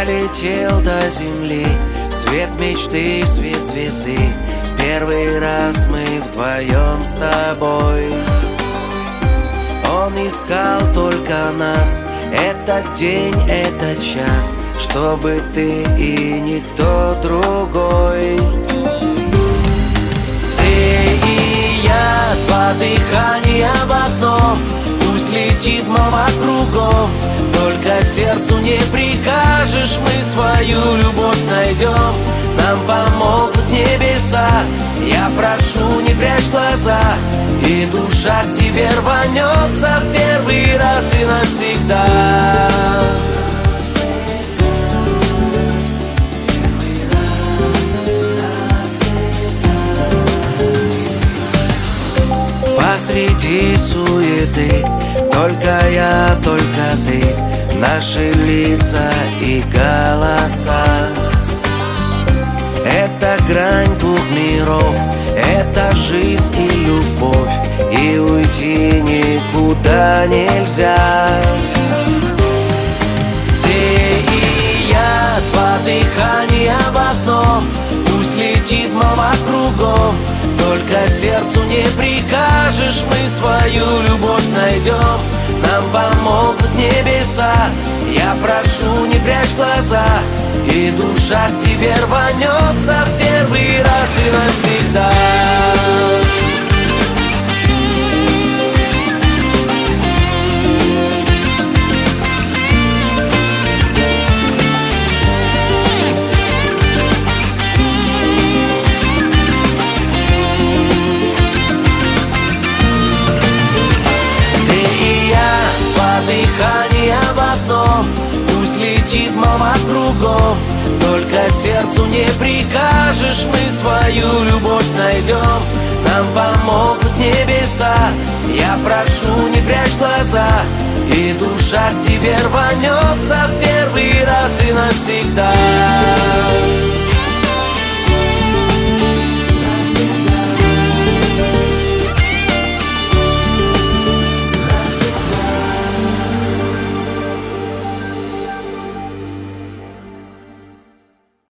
долетел до земли, свет мечты, свет звезды. В первый раз мы вдвоем с тобой. Он искал только нас, этот день, этот час, чтобы ты и никто другой. Ты и я, два дыхания в одном. Пусть летит мама кругом, только сердцу не прикажешь. Мы свою любовь найдем, нам помогут небеса. Я прошу, не прячь глаза, и душа к тебе рванется в первый раз и навсегда. Посреди суеты только я, только ты, наши лица и голоса. Это грань двух миров, это жизнь и любовь, и уйти никуда нельзя. Ты и я, два дыхания в одном. Пусть летит мама кругом, только сердцу не прикажешь. Мы свою любовь найдем, нам помогут небеса. Я прошу, не прячь глаза, и душа к тебе рванется в первый раз и навсегда. Дыхание в одном. Пусть летит мама кругом, только сердцу не прикажешь. Мы свою любовь найдем, нам помогут небеса. Я прошу, не прячь глаза, и душа к тебе рванется в первый раз и навсегда.